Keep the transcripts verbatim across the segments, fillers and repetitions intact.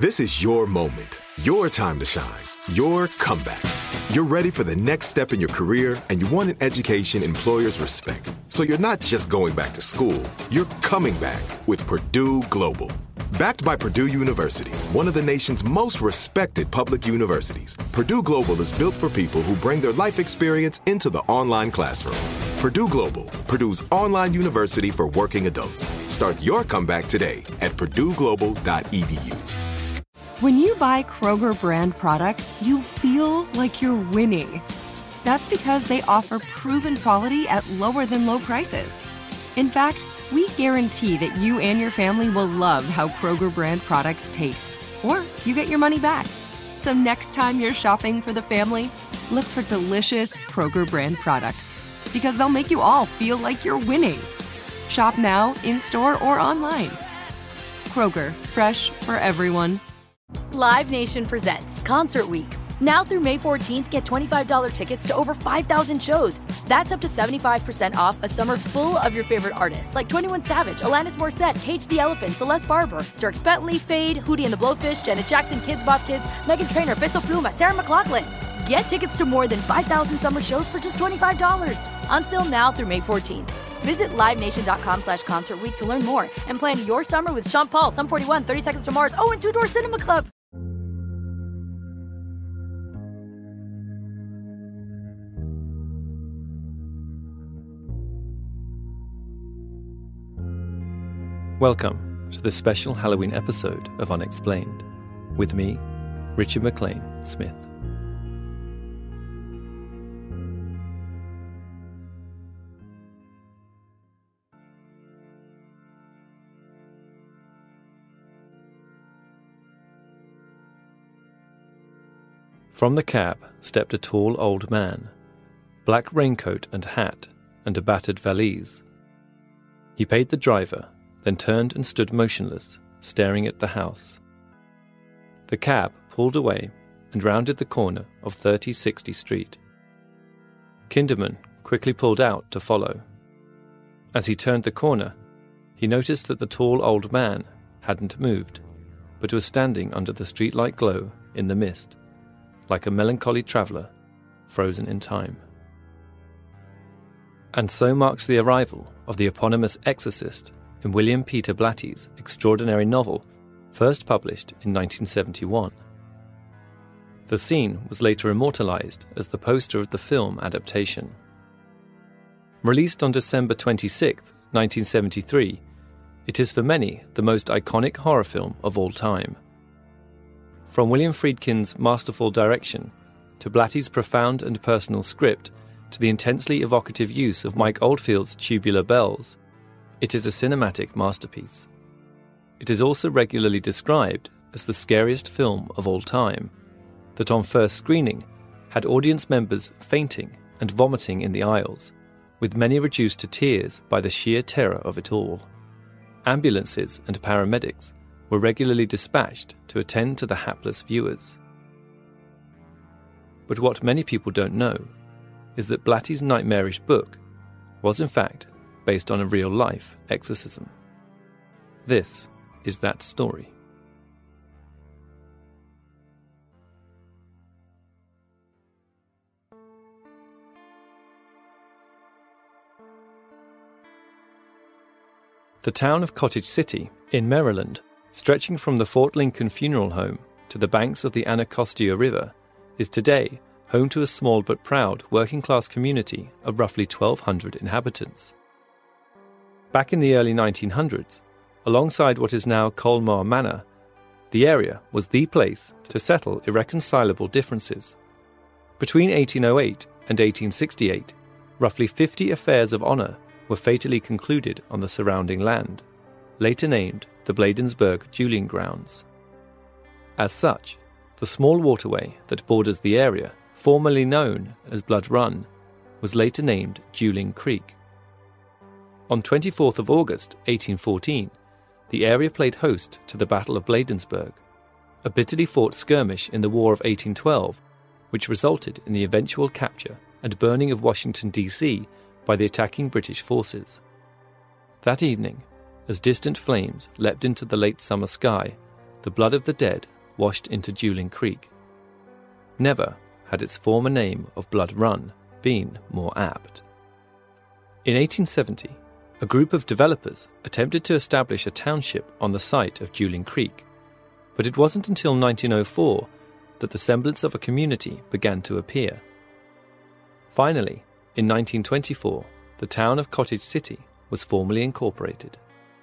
This is your moment, your time to shine, your comeback. You're ready for the next step in your career, and you want an education employers respect. So you're not just going back to school, you're coming back with Purdue Global. Backed by Purdue University, one of the nation's most respected public universities, Purdue Global is built for people who bring their life experience into the online classroom. Purdue Global, Purdue's online university for working adults. Start your comeback today at purdue global dot e d u. When you buy Kroger brand products, you feel like you're winning. That's because they offer proven quality at lower than low prices. In fact, we guarantee that you and your family will love how Kroger brand products taste, or you get your money back. So next time you're shopping for the family, look for delicious Kroger brand products, because they'll make you all feel like you're winning. Shop now, in-store, or online. Kroger, fresh for everyone. Live Nation presents Concert Week. Now through May fourteenth, get twenty-five dollars tickets to over five thousand shows. That's up to seventy-five percent off a summer full of your favorite artists like twenty-one Savage, Alanis Morissette, Cage the Elephant, Celeste Barber, Dierks Bentley, Fade, Hootie and the Blowfish, Janet Jackson, Kids Bop Kids, Meghan Trainor, Peso Pluma, Sarah McLachlan. Get tickets to more than five thousand summer shows for just twenty-five dollars. On sale now through May fourteenth. Visit livenation.com slash concert week to learn more and plan your summer with Sean Paul, Sum forty-one, thirty Seconds to Mars, oh, and Two Door Cinema Club. Welcome to this special Halloween episode of Unexplained, with me, Richard McLean Smith. From the cab stepped a tall old man, black raincoat and hat, and a battered valise. He paid the driver, then turned and stood motionless, staring at the house. The cab pulled away and rounded the corner of thirty sixty Street. Kinderman quickly pulled out to follow. As he turned the corner, he noticed that the tall old man hadn't moved, but was standing under the streetlight glow in the mist, like a melancholy traveller frozen in time. And so marks the arrival of the eponymous exorcist in William Peter Blatty's extraordinary novel, first published in nineteen seventy-one. The scene was later immortalized as the poster of the film adaptation. Released on December twenty-sixth, nineteen seventy-three, it is for many the most iconic horror film of all time. From William Friedkin's masterful direction, to Blatty's profound and personal script, to the intensely evocative use of Mike Oldfield's tubular bells, it is a cinematic masterpiece. It is also regularly described as the scariest film of all time, that on first screening had audience members fainting and vomiting in the aisles, with many reduced to tears by the sheer terror of it all. Ambulances and paramedics were regularly dispatched to attend to the hapless viewers. But what many people don't know is that Blatty's nightmarish book was in fact based on a real-life exorcism. This is that story. The town of Cottage City in Maryland, stretching from the Fort Lincoln Funeral Home to the banks of the Anacostia River, is today home to a small but proud working-class community of roughly twelve hundred inhabitants. Back in the early nineteen hundreds, alongside what is now Colmar Manor, the area was the place to settle irreconcilable differences. Between eighteen oh eight and eighteen sixty-eight, roughly fifty affairs of honour were fatally concluded on the surrounding land, later named the Bladensburg Dueling Grounds. As such, the small waterway that borders the area, formerly known as Blood Run, was later named Dueling Creek. On twenty-fourth of August, eighteen fourteen, the area played host to the Battle of Bladensburg, a bitterly fought skirmish in the War of eighteen twelve, which resulted in the eventual capture and burning of Washington, D C by the attacking British forces. That evening, as distant flames leapt into the late summer sky, the blood of the dead washed into Juling Creek. Never had its former name of Blood Run been more apt. In eighteen seventy, a group of developers attempted to establish a township on the site of Juling Creek, but it wasn't until nineteen oh four that the semblance of a community began to appear. Finally, in nineteen twenty-four, the town of Cottage City was formally incorporated.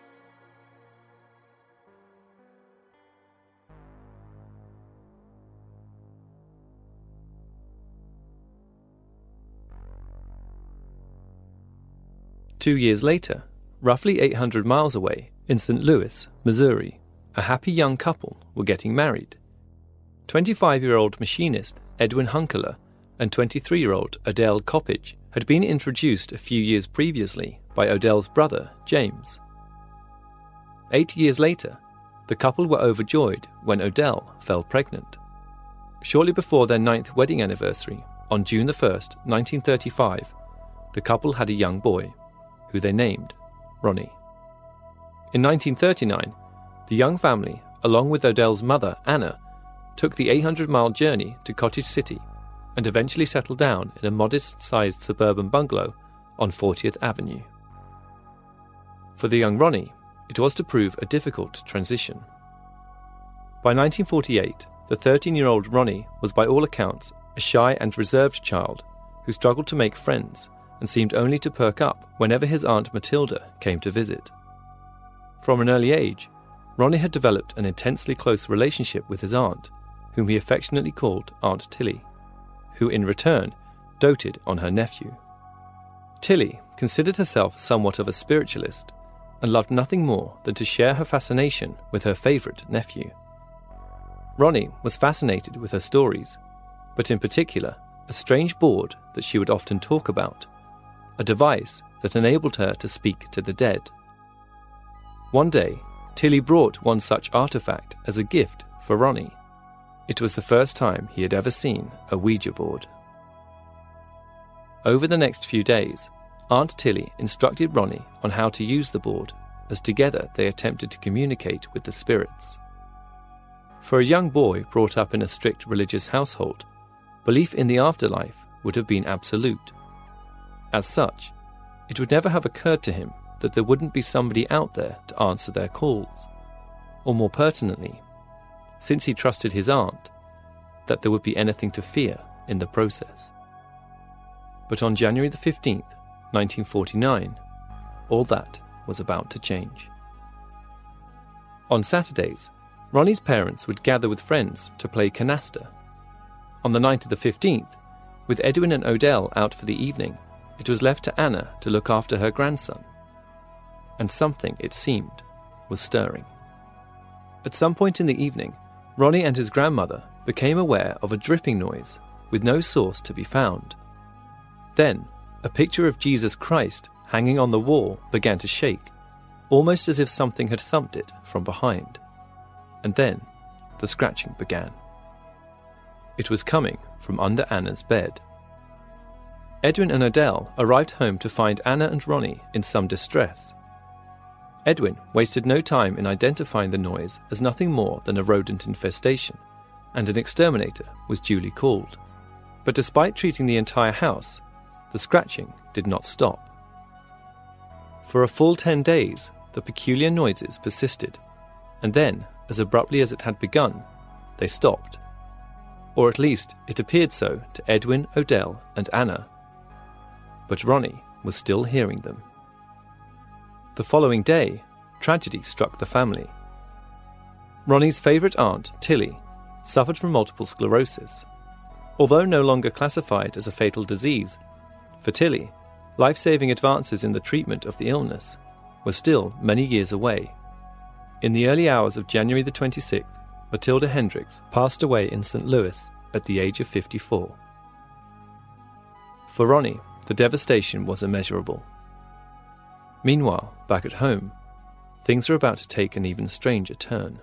Two years later, roughly eight hundred miles away in Saint Louis, Missouri, a happy young couple were getting married. twenty-five-year-old machinist Edwin Hunkeler and twenty-three-year-old Odell Coppage had been introduced a few years previously by Odell's brother, James. Eight years later, the couple were overjoyed when Odell fell pregnant. Shortly before their ninth wedding anniversary, on June the first, nineteen thirty-five, the couple had a young boy, who they named Ronnie. In nineteen thirty-nine, the young family, along with Odell's mother, Anna, took the eight hundred mile journey to Cottage City and eventually settled down in a modest-sized suburban bungalow on fortieth Avenue. For the young Ronnie, it was to prove a difficult transition. By nineteen forty-eight, the thirteen-year-old Ronnie was by all accounts a shy and reserved child who struggled to make friends and seemed only to perk up whenever his Aunt Matilda came to visit. From an early age, Ronnie had developed an intensely close relationship with his aunt, whom he affectionately called Aunt Tilly, who in return doted on her nephew. Tilly considered herself somewhat of a spiritualist and loved nothing more than to share her fascination with her favourite nephew. Ronnie was fascinated with her stories, but in particular a strange board that she would often talk about, a device that enabled her to speak to the dead. One day, Tilly brought one such artifact as a gift for Ronnie. It was the first time he had ever seen a Ouija board. Over the next few days, Aunt Tilly instructed Ronnie on how to use the board, as together they attempted to communicate with the spirits. For a young boy brought up in a strict religious household, belief in the afterlife would have been absolute. As such, it would never have occurred to him that there wouldn't be somebody out there to answer their calls, or more pertinently, since he trusted his aunt, that there would be anything to fear in the process. But on January the fifteenth, nineteen forty-nine, all that was about to change. On Saturdays, Ronnie's parents would gather with friends to play canasta. On the night of the fifteenth, with Edwin and Odell out for the evening, it was left to Anna to look after her grandson. And something, it seemed, was stirring. At some point in the evening, Ronnie and his grandmother became aware of a dripping noise with no source to be found. Then, a picture of Jesus Christ hanging on the wall began to shake, almost as if something had thumped it from behind. And then, the scratching began. It was coming from under Anna's bed. Edwin and Odell arrived home to find Anna and Ronnie in some distress. Edwin wasted no time in identifying the noise as nothing more than a rodent infestation, and an exterminator was duly called. But despite treating the entire house, the scratching did not stop. For a full ten days, the peculiar noises persisted, and then, as abruptly as it had begun, they stopped. Or at least it appeared so to Edwin, Odell, and Anna. But Ronnie was still hearing them. The following day, tragedy struck the family. Ronnie's favourite aunt, Tilly, suffered from multiple sclerosis. Although no longer classified as a fatal disease, for Tilly, life-saving advances in the treatment of the illness were still many years away. In the early hours of January the twenty-sixth, Matilda Hendricks passed away in Saint Louis at the age of fifty-four. For Ronnie, the devastation was immeasurable. Meanwhile, back at home, things were about to take an even stranger turn.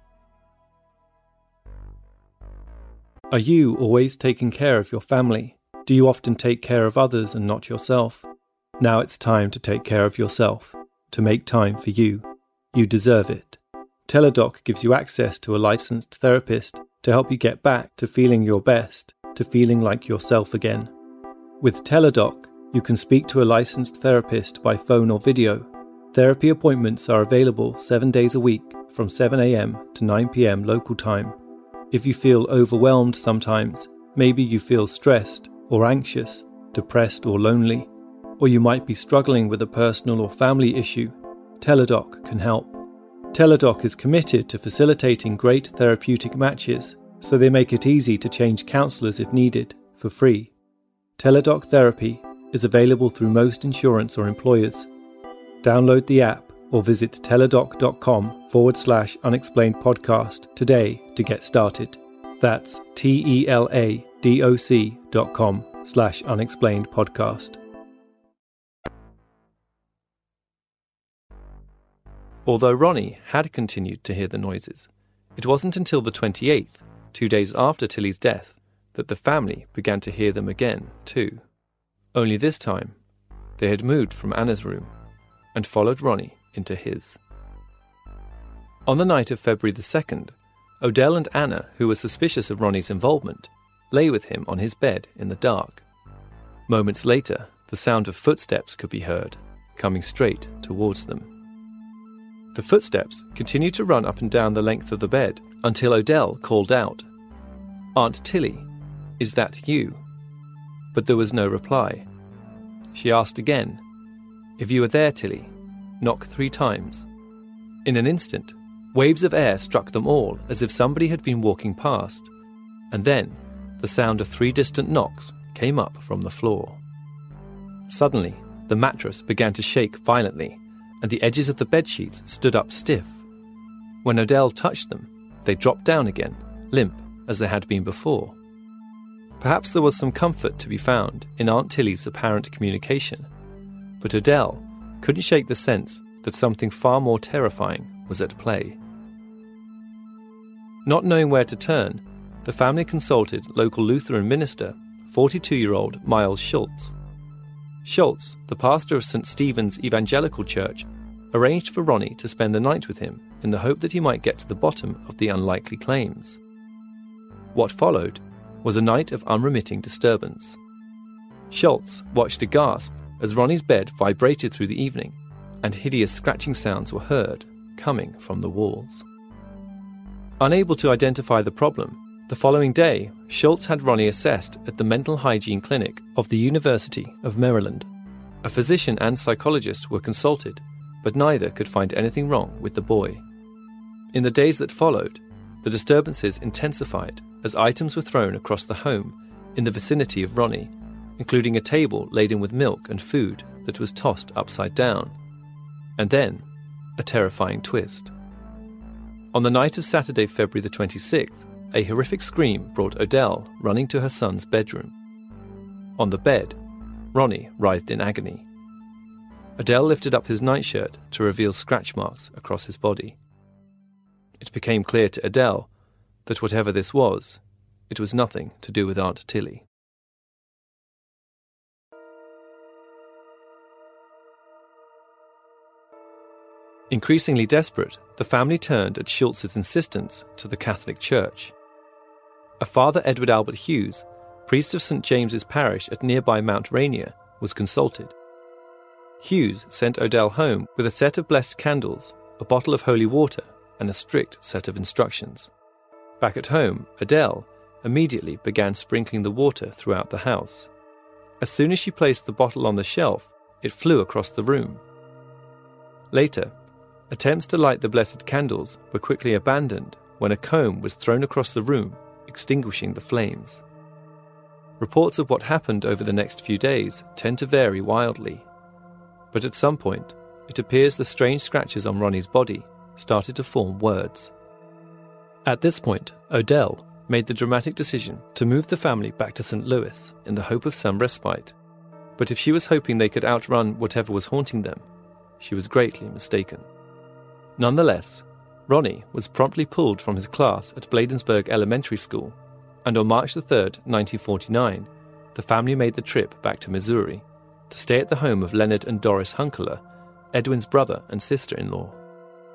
Are you always taking care of your family? Do you often take care of others and not yourself? Now it's time to take care of yourself, to make time for you. You deserve it. Teladoc gives you access to a licensed therapist to help you get back to feeling your best, to feeling like yourself again. With Teladoc, you can speak to a licensed therapist by phone or video. Therapy appointments are available seven days a week from seven a.m. to nine p.m. local time. If you feel overwhelmed sometimes, maybe you feel stressed or anxious, depressed or lonely, or you might be struggling with a personal or family issue, Teladoc can help. Teladoc is committed to facilitating great therapeutic matches, so they make it easy to change counsellors if needed, for free. Teladoc Therapy is available through most insurance or employers. Download the app or visit teladoc.com forward slash unexplained podcast today to get started. That's T-E-L-A-D-O-C dot com slash unexplained podcast. Although Ronnie had continued to hear the noises, it wasn't until the twenty-eighth, two days after Tilly's death, that the family began to hear them again, too. Only this time, they had moved from Anna's room and followed Ronnie into his. On the night of February the second, Odell and Anna, who were suspicious of Ronnie's involvement, lay with him on his bed in the dark. Moments later, the sound of footsteps could be heard, coming straight towards them. The footsteps continued to run up and down the length of the bed until Odell called out, "Aunt Tilly, is that you?" But there was no reply. She asked again, "If you are there, Tilly, knock three times." In an instant, waves of air struck them all as if somebody had been walking past, and then the sound of three distant knocks came up from the floor. Suddenly, the mattress began to shake violently, and the edges of the bedsheets stood up stiff. When Odell touched them, they dropped down again, limp as they had been before. Perhaps there was some comfort to be found in Aunt Tilly's apparent communication, but Odell couldn't shake the sense that something far more terrifying was at play. Not knowing where to turn, the family consulted local Lutheran minister, forty-two-year-old Miles Schultz. Schultz, the pastor of Saint Stephen's Evangelical Church, arranged for Ronnie to spend the night with him in the hope that he might get to the bottom of the unlikely claims. What followed was a night of unremitting disturbance. Schultz watched aghast as Ronnie's bed vibrated through the evening, and hideous scratching sounds were heard coming from the walls. Unable to identify the problem, the following day, Schultz had Ronnie assessed at the mental hygiene clinic of the University of Maryland. A physician and psychologist were consulted, but neither could find anything wrong with the boy. In the days that followed, the disturbances intensified as items were thrown across the home in the vicinity of Ronnie, including a table laden with milk and food that was tossed upside down. And then, a terrifying twist. On the night of Saturday, February the twenty-sixth, a horrific scream brought Odell running to her son's bedroom. On the bed, Ronnie writhed in agony. Odell lifted up his nightshirt to reveal scratch marks across his body. It became clear to Odell that whatever this was, it was nothing to do with Aunt Tilly. Increasingly desperate, the family turned at Schultz's insistence to the Catholic Church. A Father Edward Albert Hughes, priest of Saint James's Parish at nearby Mount Rainier, was consulted. Hughes sent Odell home with a set of blessed candles, a bottle of holy water, and a strict set of instructions. Back at home, Odell immediately began sprinkling the water throughout the house. As soon as she placed the bottle on the shelf, it flew across the room. Later, attempts to light the blessed candles were quickly abandoned when a comb was thrown across the room, extinguishing the flames. Reports of what happened over the next few days tend to vary wildly, but at some point, it appears the strange scratches on Ronnie's body started to form words. At this point, Odell made the dramatic decision to move the family back to Saint Louis in the hope of some respite. But if she was hoping they could outrun whatever was haunting them, she was greatly mistaken. Nonetheless, Ronnie was promptly pulled from his class at Bladensburg Elementary School, and on March the third, nineteen forty-nine, the family made the trip back to Missouri to stay at the home of Leonard and Doris Hunkeler, Edwin's brother and sister-in-law.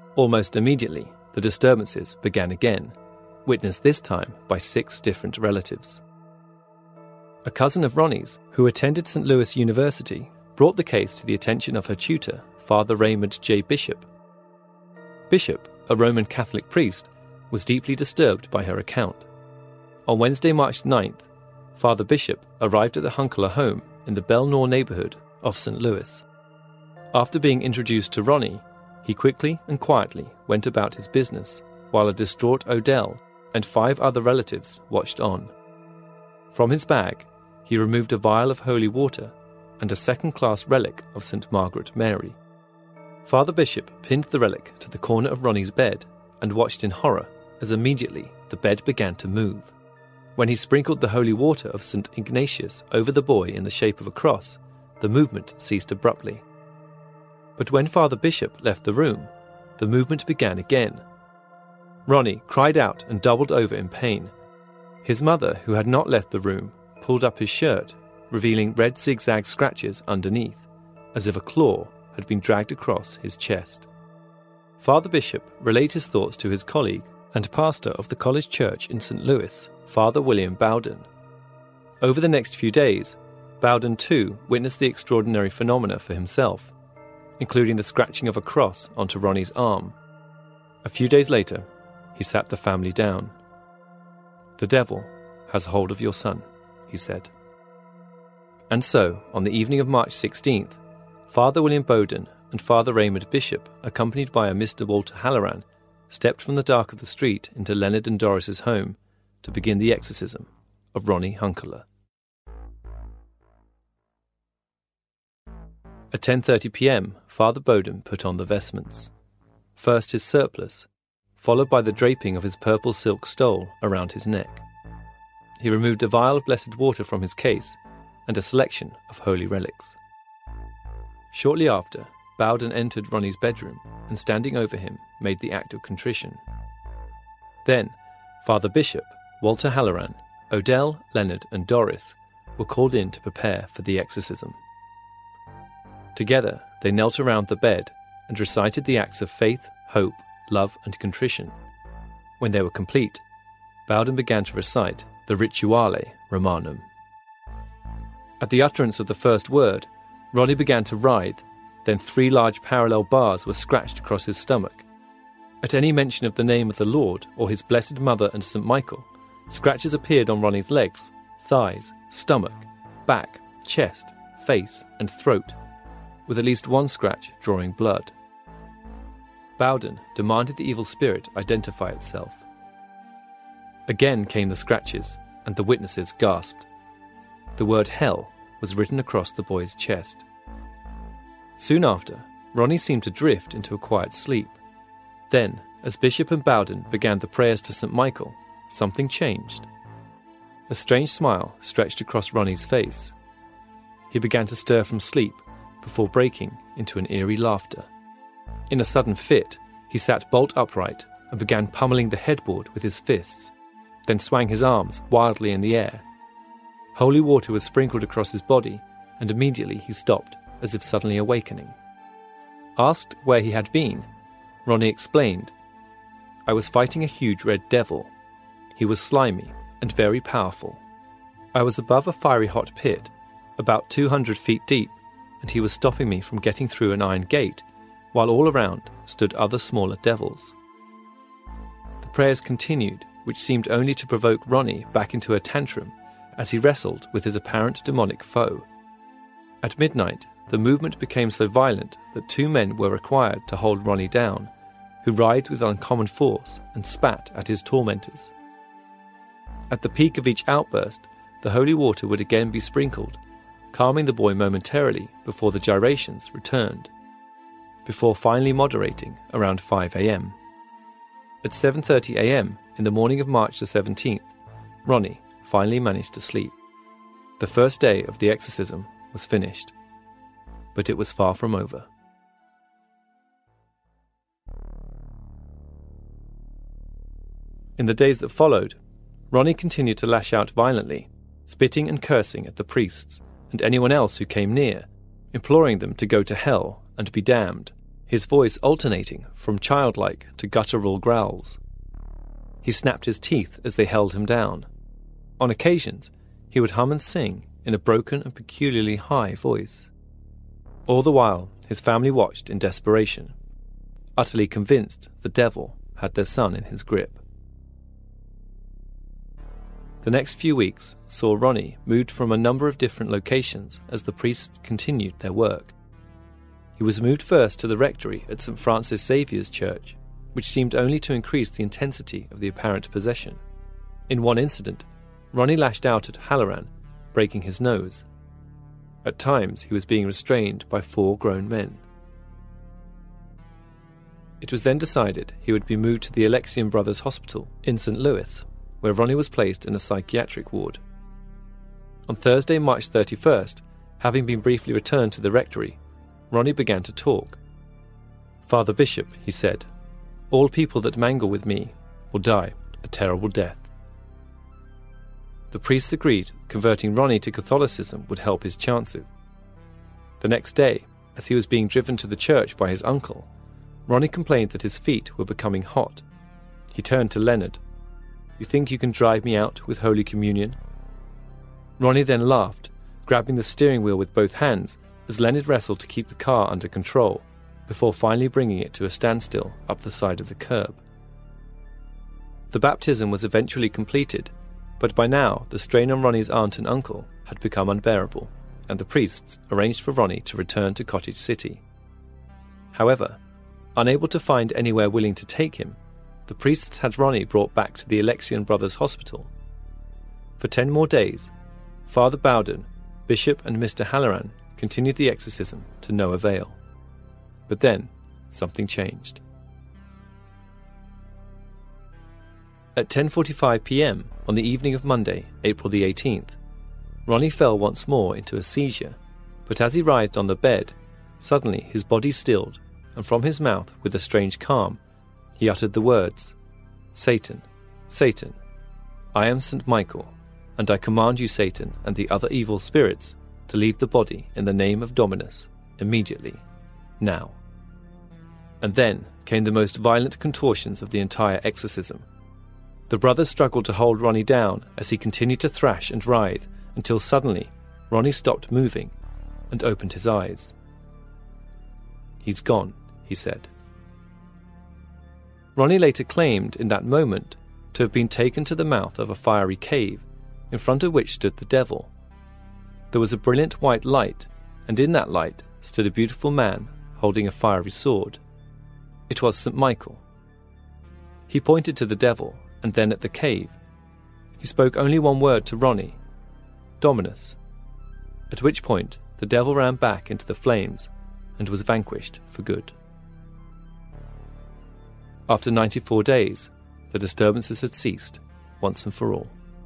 Almost immediately, the disturbances began again, witnessed this time by six different relatives. A cousin of Ronnie's, who attended Saint Louis University, brought the case to the attention of her tutor, Father Raymond J. Bishop. Bishop, a Roman Catholic priest, was deeply disturbed by her account. On Wednesday, March ninth, Father Bishop arrived at the Hunkeler home in the Belnor neighbourhood of Saint Louis. After being introduced to Ronnie, he quickly and quietly went about his business, while a distraught Odell and five other relatives watched on. From his bag, he removed a vial of holy water and a second-class relic of Saint Margaret Mary. Father Bishop pinned the relic to the corner of Ronnie's bed and watched in horror as immediately the bed began to move. When he sprinkled the holy water of Saint Ignatius over the boy in the shape of a cross, the movement ceased abruptly. But when Father Bishop left the room, the movement began again. Ronnie cried out and doubled over in pain. His mother, who had not left the room, pulled up his shirt, revealing red zigzag scratches underneath, as if a claw had been dragged across his chest. Father Bishop relayed his thoughts to his colleague and pastor of the college church in Saint Louis, Father William Bowden. Over the next few days, Bowden too witnessed the extraordinary phenomena for himself, including the scratching of a cross onto Ronnie's arm. A few days later, he sat the family down. "The devil has hold of your son," he said. And so, on the evening of March sixteenth, Father William Bowden and Father Raymond Bishop, accompanied by a Mister Walter Halloran, stepped from the dark of the street into Leonard and Doris's home to begin the exorcism of Ronnie Hunkeler. At ten thirty p.m, Father Bowden put on the vestments. First his surplice, followed by the draping of his purple silk stole around his neck. He removed a vial of blessed water from his case and a selection of holy relics. Shortly after, Bowden entered Ronnie's bedroom and, standing over him, made the act of contrition. Then, Father Bishop, Walter Halloran, Odell, Leonard and Doris were called in to prepare for the exorcism. Together, they knelt around the bed and recited the acts of faith, hope, love and contrition. When they were complete, Bowden began to recite the Rituale Romanum. At the utterance of the first word, Ronnie began to writhe, then three large parallel bars were scratched across his stomach. At any mention of the name of the Lord or his Blessed Mother and Saint Michael, scratches appeared on Ronnie's legs, thighs, stomach, back, chest, face and throat, with at least one scratch drawing blood. Bowden demanded the evil spirit identify itself. Again came the scratches, and the witnesses gasped. The word hell was written across the boy's chest. Soon after, Ronnie seemed to drift into a quiet sleep. Then, as Bishop and Bowden began the prayers to Saint Michael, something changed. A strange smile stretched across Ronnie's face. He began to stir from sleep before breaking into an eerie laughter. In a sudden fit, he sat bolt upright and began pummeling the headboard with his fists, then swung his arms wildly in the air. Holy water was sprinkled across his body, and immediately he stopped, as if suddenly awakening. Asked where he had been, Ronnie explained, "I was fighting a huge red devil. He was slimy and very powerful. I was above a fiery hot pit, about two hundred feet deep, and he was stopping me from getting through an iron gate, while all around stood other smaller devils." The prayers continued, which seemed only to provoke Ronnie back into a tantrum as he wrestled with his apparent demonic foe. At midnight, the movement became so violent that two men were required to hold Ronnie down, who writhed with uncommon force and spat at his tormentors. At the peak of each outburst, the holy water would again be sprinkled, calming the boy momentarily before the gyrations returned, before finally moderating around five a.m. At seven thirty a.m. in the morning of March the seventeenth, Ronnie finally managed to sleep. The first day of the exorcism was finished, but it was far from over. In the days that followed, Ronnie continued to lash out violently, spitting and cursing at the priests and anyone else who came near, imploring them to go to hell and be damned, his voice alternating from childlike to guttural growls. He snapped his teeth as they held him down. On occasions, he would hum and sing in a broken and peculiarly high voice. All the while, his family watched in desperation, utterly convinced the devil had their son in his grip. The next few weeks saw Ronnie moved from a number of different locations as the priests continued their work. He was moved first to the rectory at Saint Francis Xavier's Church, which seemed only to increase the intensity of the apparent possession. In one incident, Ronnie lashed out at Halloran, breaking his nose. At times, he was being restrained by four grown men. It was then decided he would be moved to the Alexian Brothers Hospital in Saint Louis, where Ronnie was placed in a psychiatric ward. On Thursday, March thirty-first, having been briefly returned to the rectory, Ronnie began to talk. "Father Bishop," he said, "all people that mangle with me will die a terrible death." The priests agreed converting Ronnie to Catholicism would help his chances. The next day, as he was being driven to the church by his uncle, Ronnie complained that his feet were becoming hot. He turned to Leonard. "You think you can drive me out with Holy Communion?" Ronnie then laughed, grabbing the steering wheel with both hands as Leonard wrestled to keep the car under control, before finally bringing it to a standstill up the side of the curb. The baptism was eventually completed, but by now the strain on Ronnie's aunt and uncle had become unbearable, and the priests arranged for Ronnie to return to Cottage City. However, unable to find anywhere willing to take him, the priests had Ronnie brought back to the Alexian Brothers Hospital. For ten more days, Father Bowden, Bishop and Mister Halloran continued the exorcism to no avail. But then, something changed. At ten forty-five p.m. on the evening of Monday, April the eighteenth, Ronnie fell once more into a seizure, but as he writhed on the bed, suddenly his body stilled, and from his mouth, with a strange calm, he uttered the words, "Satan, Satan, I am Saint Michael, and I command you, Satan, and the other evil spirits, to leave the body in the name of Dominus, immediately, now." And then came the most violent contortions of the entire exorcism. The brothers struggled to hold Ronnie down as he continued to thrash and writhe, until suddenly Ronnie stopped moving and opened his eyes. "He's gone," he said. Ronnie later claimed in that moment to have been taken to the mouth of a fiery cave, in front of which stood the devil. There was a brilliant white light, and in that light stood a beautiful man holding a fiery sword. It was Saint Michael. He pointed to the devil and then at the cave. He spoke only one word to Ronnie, "Dominus," at which point the devil ran back into the flames and was vanquished for good. After ninety-four days, the disturbances had ceased once and for all.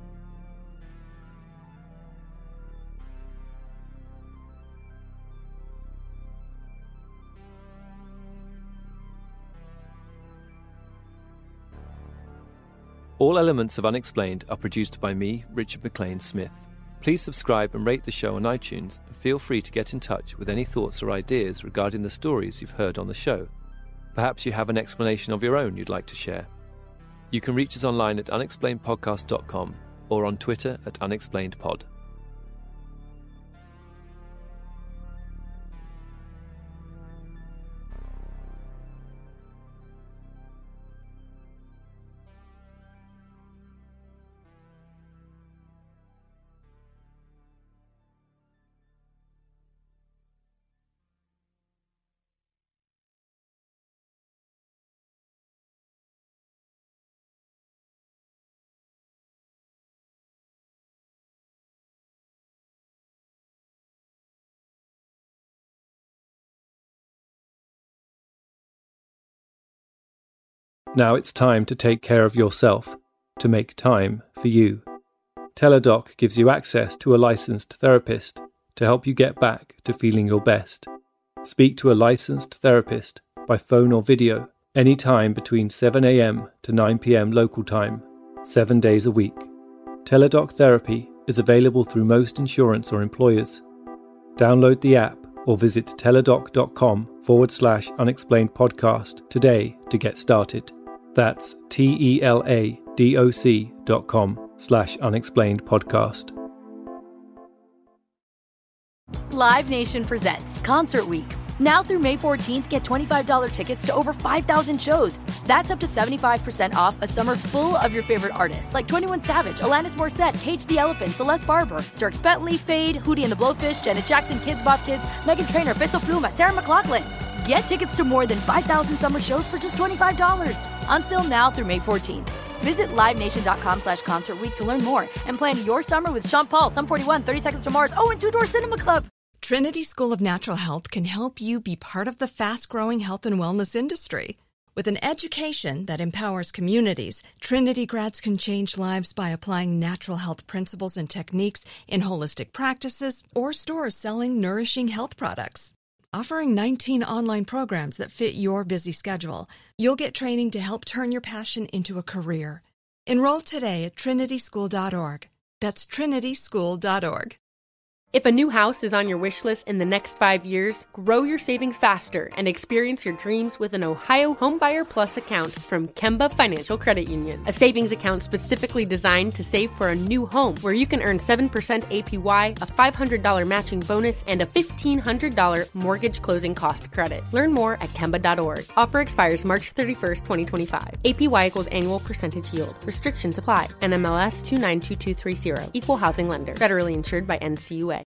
All elements of Unexplained are produced by me, Richard McLean Smith. Please subscribe and rate the show on iTunes, and feel free to get in touch with any thoughts or ideas regarding the stories you've heard on the show. Perhaps you have an explanation of your own you'd like to share. You can reach us online at unexplained podcast dot com or on Twitter at unexplainedpod. Now it's time to take care of yourself, to make time for you. Teladoc gives you access to a licensed therapist to help you get back to feeling your best. Speak to a licensed therapist by phone or video anytime between seven a.m. to nine p.m. local time, seven days a week. Teladoc Therapy is available through most insurance or employers. Download the app or visit teladoc.com forward slash unexplained podcast today to get started. That's T-E-L-A-D-O-C dot com slash unexplained podcast. Live Nation presents Concert Week. Now through May fourteenth, get twenty-five dollars tickets to over five thousand shows. That's up to seventy-five percent off a summer full of your favorite artists like twenty-one Savage, Alanis Morissette, Cage the Elephant, Celeste Barber, Dierks Bentley, Fade, Hootie and the Blowfish, Janet Jackson, Kidz Bop Kids, Meghan Trainor, Peso Pluma, Sarah McLachlan. Get tickets to more than five thousand summer shows for just twenty-five dollars. Until now through May fourteenth. Visit livenation.com slash concert week to learn more and plan your summer with Sean Paul, Sum forty-one, thirty Seconds to Mars, oh, and Two Door Cinema Club. Trinity School of Natural Health can help you be part of the fast-growing health and wellness industry. With an education that empowers communities, Trinity grads can change lives by applying natural health principles and techniques in holistic practices or stores selling nourishing health products. Offering nineteen online programs that fit your busy schedule, you'll get training to help turn your passion into a career. Enroll today at trinity school dot org. That's trinity school dot org. If a new house is on your wish list in the next five years, grow your savings faster and experience your dreams with an Ohio Homebuyer Plus account from Kemba Financial Credit Union. A savings account specifically designed to save for a new home where you can earn seven percent A P Y, a five hundred dollars matching bonus, and a fifteen hundred dollars mortgage closing cost credit. Learn more at kemba dot org. Offer expires March thirty-first, twenty twenty-five. A P Y equals annual percentage yield. Restrictions apply. N M L S two nine two two three zero. Equal housing lender. Federally insured by N C U A.